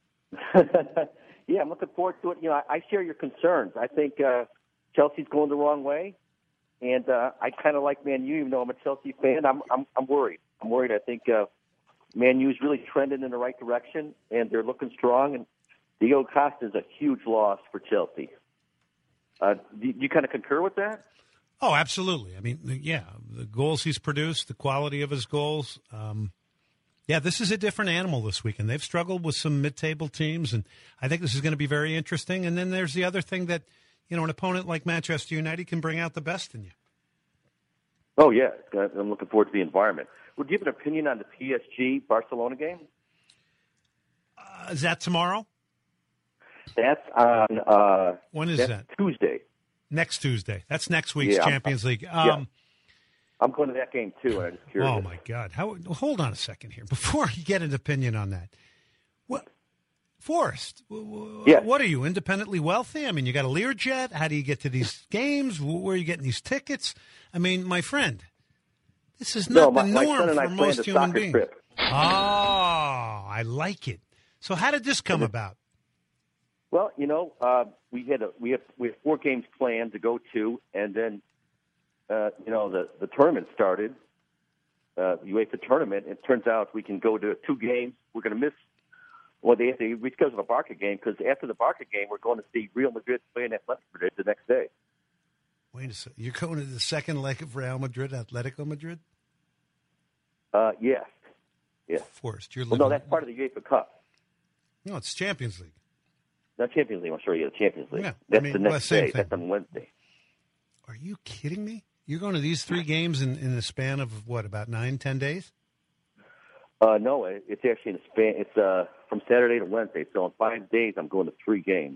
Yeah, I'm looking forward to it. You know, I, I share your concerns. I think uh, Chelsea's going the wrong way, and uh, I kind of like Man U, even though I'm a Chelsea fan. I'm I'm, I'm worried. I'm worried. I think uh, Man U's really trending in the right direction, and they're looking strong. And Diego Costa is a huge loss for Chelsea. Uh, do, do you kind of concur with that? Oh, absolutely. I mean, yeah, the goals he's produced, the quality of his goals. Um, yeah, this is a different animal this weekend. They've struggled with some mid-table teams, and I think this is going to be very interesting. And then there's the other thing that, you know, an opponent like Manchester United can bring out the best in you. Oh, yeah. I'm looking forward to the environment. Would you have an opinion on the P S G-Barcelona game? Uh, is that tomorrow? That's on uh, when is that? Tuesday. Next Tuesday. That's next week's yeah, Champions I'm, League. Um, yeah. I'm going to that game, too, and I'm just curious. Oh, my God. How, hold on a second here. Before you get an opinion on that, what, Forrest, yeah. what are you, independently wealthy? I mean, you got a Learjet? How do you get to these games? Where are you getting these tickets? I mean, my friend, this is not no, my, the my norm son and for I most a human soccer beings. Trip. Oh, I like it. So how did this come about? Well, you know, uh, we had a, we have we have four games planned to go to, and then uh, you know the the tournament started, uh, the UEFA tournament. It turns out we can go to two games. We're going to miss. Well, they have to reschedule the Barca game because after the Barca game, we're going to see Real Madrid playing Atletico Madrid the next day. Wait a second. You're going to the second leg of Real Madrid, Atletico Madrid? Uh, yes. Yes. Forrest, you're well, living... no, that's part of the UEFA Cup. No, it's Champions League. Not Champions League. I'm sure you the Champions League. Yeah, that's I mean, the next well, day. thing. That's on Wednesday. Are you kidding me? You're going to these three games in, in the span of, what, about nine, ten days? Uh, no, it's actually in the span. It's uh, from Saturday to Wednesday. So in five days, I'm going to three games.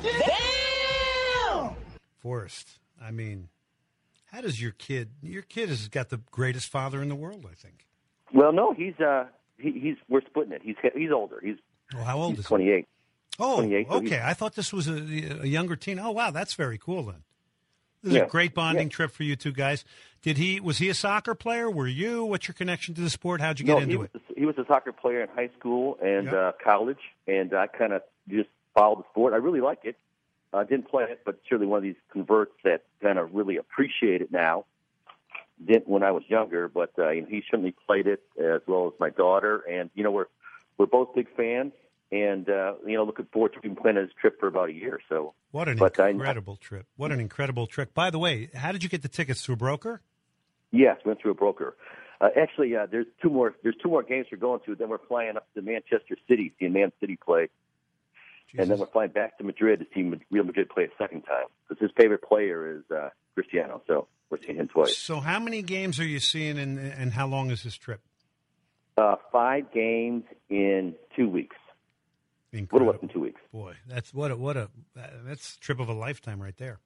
Damn! Forrest, I mean, how does your kid? Your kid has got the greatest father in the world, I think. Well, no, he's uh, he, he's we're splitting it. He's he's older. He's well, how old he's is twenty-eight. He? Oh, twenty-eight, so okay. I thought this was a, a younger teen. Oh, wow, that's very cool then. This is yeah. a great bonding yeah. trip for you two guys. Did he? Was he a soccer player? Were you? What's your connection to the sport? How'd you get no, into he was, it? He was a soccer player in high school and Yep. uh, college, and I kind of just followed the sport. I really like it. I didn't play it, but surely one of these converts that kind of really appreciate it now. Didn't when I was younger, but uh, he certainly played it as well as my daughter. And you know, we're we're both big fans, and uh, you know, looking forward to him planning his trip for about a year. So what an but incredible I, trip! What an incredible trip! By the way, how did you get the tickets through a broker? Yes, went through a broker. Uh, actually, uh, there's two more. There's two more games we're going to. Then we're flying up to Manchester City, seeing Man City play, Jesus. And then we're flying back to Madrid to see Real Madrid play a second time because his favorite player is uh, Cristiano. So we're seeing him twice. So how many games are you seeing, and and how long is this trip? Uh, five games in two weeks. Incredible. A little less than two weeks. Boy, that's what a what a that's a trip of a lifetime right there.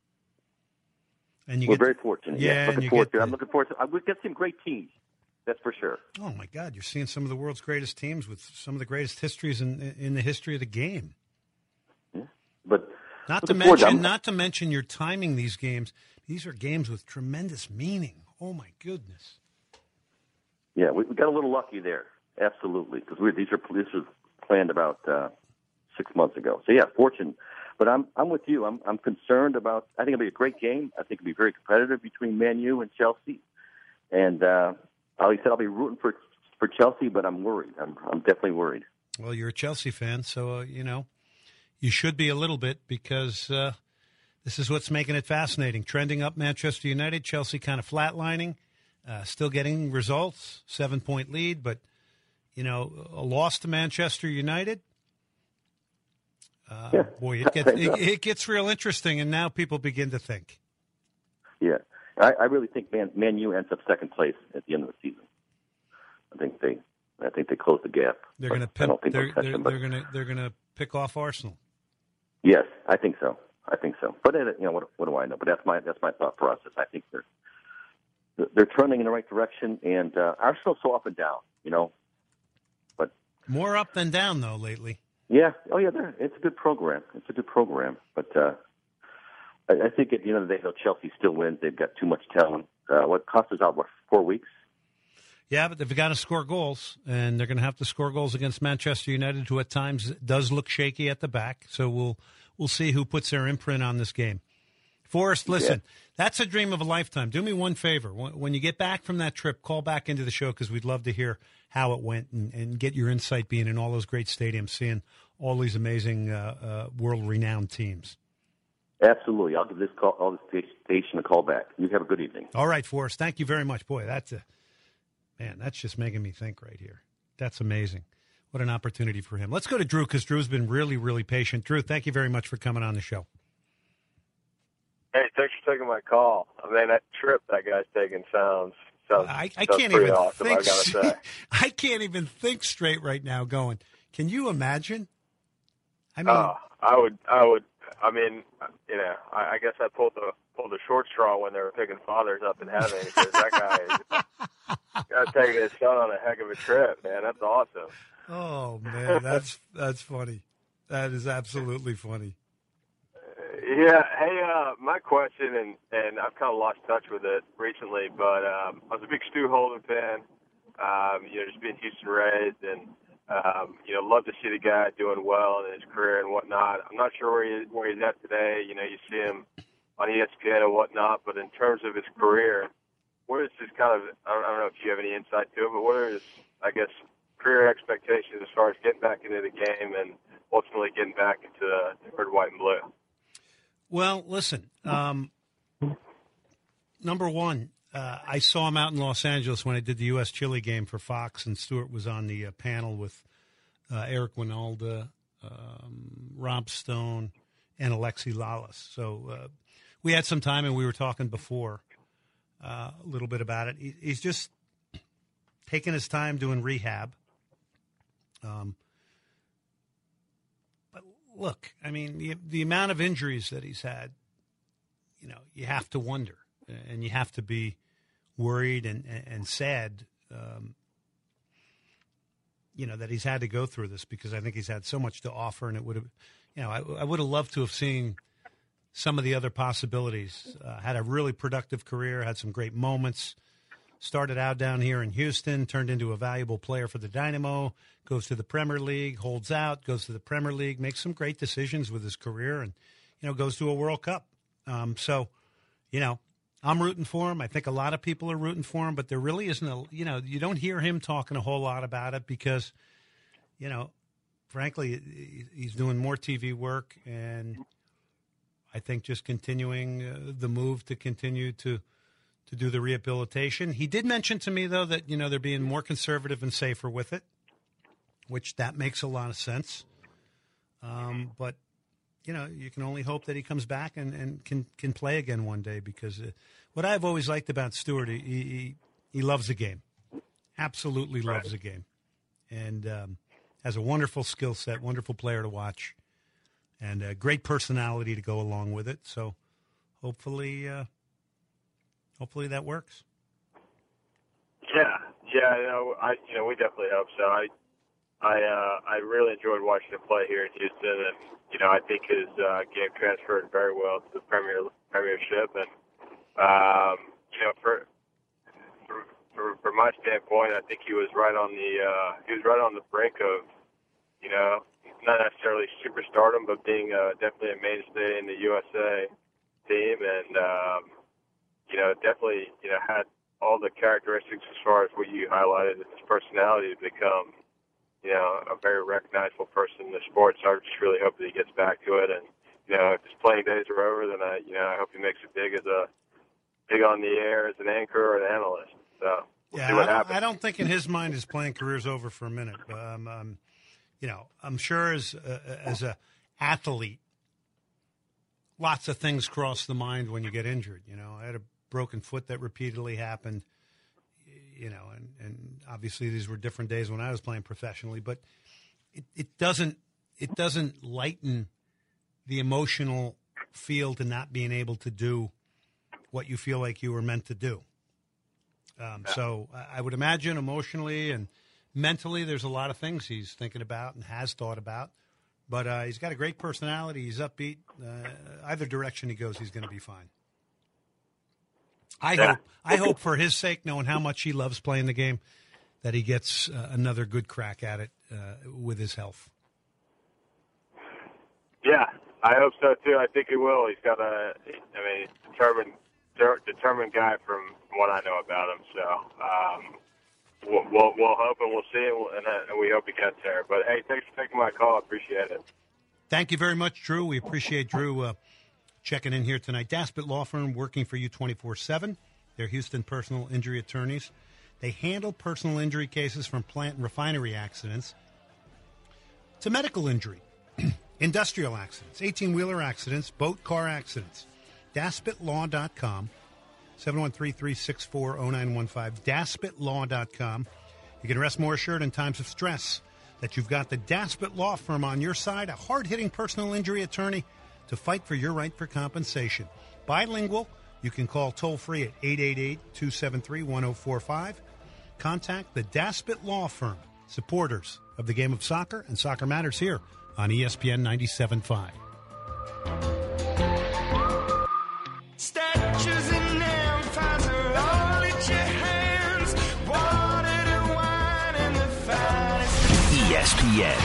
And you we're get, very fortunate. Yeah, yeah looking and you forward get to. I'm looking forward to. I would get some great teams. That's for sure. Oh my God, you're seeing some of the world's greatest teams with some of the greatest histories in in the history of the game. Yeah. But not to mention, not to mention, you're timing these games. These are games with tremendous meaning. Oh my goodness. Yeah, we, we got a little lucky there. Absolutely, because we these are this was planned about uh, six months ago. So yeah, fortune. But I'm I'm with you. I'm I'm concerned about. I think it'll be a great game. I think it'll be very competitive between Man U and Chelsea. And uh, Ali said I'll be rooting for for Chelsea, but I'm worried. I'm I'm definitely worried. Well, you're a Chelsea fan, so uh, you know you should be a little bit because uh, this is what's making it fascinating. Trending up, Manchester United, Chelsea kind of flatlining, uh, still getting results, seven point lead, but you know a loss to Manchester United. Uh, yeah. Boy, it gets it, it gets real interesting, and now people begin to think. Yeah, I, I really think Man, Man U ends up second place at the end of the season. I think they, I think they close the gap. They're going to pick. They're, they're, them, they're going to they're going to pick off Arsenal. Yes, I think so. I think so. But you know, what, what do I know? But that's my that's my thought process. I think they're they're turning in the right direction, and uh, Arsenal's so up and down. You know, but more up than down though lately. Yeah. Oh, yeah. It's a good program. It's a good program. But uh, I, I think at the end of the day, though, Chelsea still wins. They've got too much talent. Uh, what cost us out, what, four weeks? Yeah, but they've got to score goals, and they're going to have to score goals against Manchester United, who at times does look shaky at the back. So we'll we'll see who puts their imprint on this game. Forrest, listen, yeah. That's a dream of a lifetime. Do me one favor. When you get back from that trip, call back into the show because we'd love to hear how it went and, and get your insight being in all those great stadiums, seeing all these amazing uh, uh, world-renowned teams. Absolutely. I'll give this call, all this station a call back. You have a good evening. All right, Forrest. Thank you very much. Boy, that's a man. That's just making me think right here. That's amazing. What an opportunity for him. Let's go to Drew because Drew's been really, really patient. Drew, thank you very much for coming on the show. Hey, thanks for taking my call. I mean, that trip that guy's taking sounds sounds, I, I sounds can't pretty even awesome, think. I gotta say. I can't even think straight right now. Going, can you imagine? I mean, oh, I would, I would. I mean, you know, I, I guess I pulled the pulled the short straw when they were picking fathers up in heaven because that guy got taking his son on a heck of a trip, man. That's awesome. Oh man, that's that's funny. That is absolutely funny. Yeah. Hey, uh, my question, and, and I've kind of lost touch with it recently, but um, I was a big Stu Holden fan. Um, you know, just being Houston raised, and Um, you know, love to see the guy doing well in his career and whatnot. I'm not sure where, he, where he's at today. You know, you see him on E S P N and whatnot, but in terms of his career, what is his kind of, I don't, I don't know if you have any insight to it, but what are his, I guess, career expectations as far as getting back into the game and ultimately getting back into the red, white, and blue? Well, listen, um, number one, uh, I saw him out in Los Angeles when I did the U S Chile game for Fox, and Stewart was on the uh, panel with uh, Eric Winalda, um, Rob Stone, and Alexi Lalas. So uh, we had some time, and we were talking before uh, a little bit about it. He, he's just taking his time doing rehab. Um, but look, I mean, the, the amount of injuries that he's had, you know, you have to wonder, and you have to be worried and, and, and sad, um, you know, that he's had to go through this, because I think he's had so much to offer, and it would have, you know, I, I would have loved to have seen some of the other possibilities. Uh, had a really productive career, had some great moments. Started out down here in Houston, turned into a valuable player for the Dynamo, goes to the Premier League, holds out, goes to the Premier League, makes some great decisions with his career, and, you know, goes to a World Cup. Um, so, you know, I'm rooting for him. I think a lot of people are rooting for him, but there really isn't a, you know, you don't hear him talking a whole lot about it because, you know, frankly, he's doing more T V work, and I think just continuing uh, the move to continue to to do the rehabilitation. He did mention to me, though, that, you know, they're being more conservative and safer with it, which that makes a lot of sense. Um, but, you know, you can only hope that he comes back and, and can, can play again one day, because uh, what I've always liked about Stewart, he, he, he loves the game, absolutely loves the game, and um, has a wonderful skill set, wonderful player to watch, and a great personality to go along with it. So hopefully uh, hopefully that works. Yeah, yeah, you know, I, you know, we definitely hope so. I, I, uh, I really enjoyed watching him play here in Houston, and you know, I think his uh, game transferred very well to the Premier Premiership, and um, you know, for, for for from my standpoint, I think he was right on the uh, he was right on the brink of, you know, not necessarily superstardom, but being uh, definitely a mainstay in the U S A team, and um, you know, definitely, you know, had all the characteristics as far as what you highlighted, his personality to become, you know, a very recognizable person in the sport. So I just really hope that he gets back to it. And, you know, if his playing days are over, then I, you know, I hope he makes it big as a, big on the air as an anchor or an analyst. So we'll yeah, see what I happens. I don't think in his mind his playing career's over for a minute. Um, um, you know, I'm sure as uh, as a athlete, lots of things cross the mind when you get injured. You know, I had a broken foot that repeatedly happened, you know, and, and obviously these were different days when I was playing professionally, but it, it doesn't it doesn't lighten the emotional feel to not being able to do what you feel like you were meant to do. Um, yeah. So I would imagine emotionally and mentally there's a lot of things he's thinking about and has thought about, but uh, he's got a great personality. He's upbeat. Uh, either direction he goes, he's going to be fine. I yeah. hope I hope for his sake, knowing how much he loves playing the game, that he gets uh, another good crack at it uh, with his health. Yeah, I hope so too. I think he will. He's got a, I mean, determined, determined guy from what I know about him. So um, we'll, we'll we'll hope and we'll see, and, uh, and we hope he gets there. But hey, thanks for taking my call. I appreciate it. Thank you very much, Drew. We appreciate Drew uh, checking in here tonight. Daspit Law Firm, working for you twenty-four seven. They're Houston personal injury attorneys. They handle personal injury cases from plant and refinery accidents to medical injury, industrial accidents, eighteen-wheeler accidents, boat car accidents. Daspit Law dot com, seven one three, three six four, zero nine one five, Daspit Law dot com. You can rest more assured in times of stress that you've got the Daspit Law Firm on your side, a hard-hitting personal injury attorney to fight for your right for compensation. Bilingual, you can call toll-free at eight eight eight, two seven three, one zero four five. Contact the Daspit Law Firm, supporters of the game of soccer and Soccer Matters here on E S P N ninety-seven point five. Statues and empires are all at your hands. Water to wine and the finest. E S P N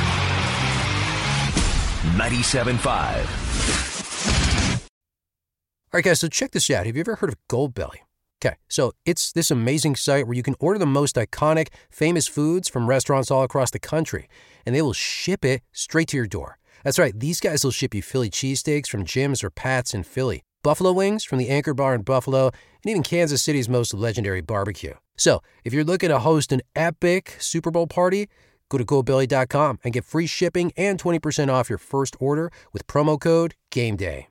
ninety-seven point five. All right, guys, so check this out. Have you ever heard of Goldbelly? Okay, so it's this amazing site where you can order the most iconic, famous foods from restaurants all across the country, and they will ship it straight to your door. That's right, these guys will ship you Philly cheesesteaks from Jim's or Pat's in Philly, buffalo wings from the Anchor Bar in Buffalo, and even Kansas City's most legendary barbecue. So, if you're looking to host an epic Super Bowl party, go to Goldbelly dot com and get free shipping and twenty percent off your first order with promo code GAMEDAY.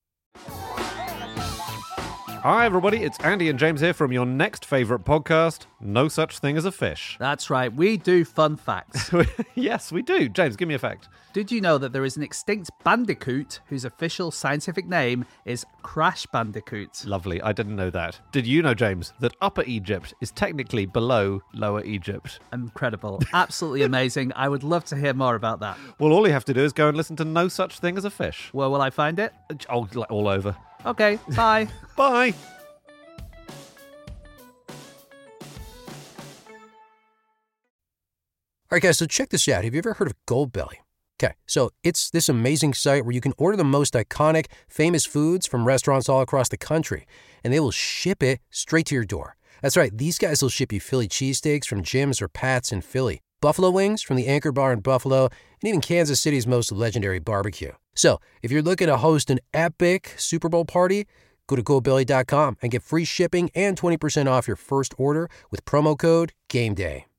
Hi everybody, it's Andy and James here from your next favourite podcast, No Such Thing as a Fish. That's right, we do fun facts. Yes, we do. James, give me a fact. Did you know that there is an extinct bandicoot whose official scientific name is Crash Bandicoot? Lovely, I didn't know that. Did you know, James, that Upper Egypt is technically below Lower Egypt? Incredible. Absolutely amazing. I would love to hear more about that. Well, all you have to do is go and listen to No Such Thing as a Fish. Where will I find it? Oh, all over. Okay, bye. Bye. All right, guys, so check this out. Have you ever heard of Goldbelly? Okay, so it's this amazing site where you can order the most iconic, famous foods from restaurants all across the country, and they will ship it straight to your door. That's right, these guys will ship you Philly cheesesteaks from Jim's or Pat's in Philly, buffalo wings from the Anchor Bar in Buffalo, and even Kansas City's most legendary barbecue. So, if you're looking to host an epic Super Bowl party, go to Goldbelly dot com and get free shipping and twenty percent off your first order with promo code GAMEDAY.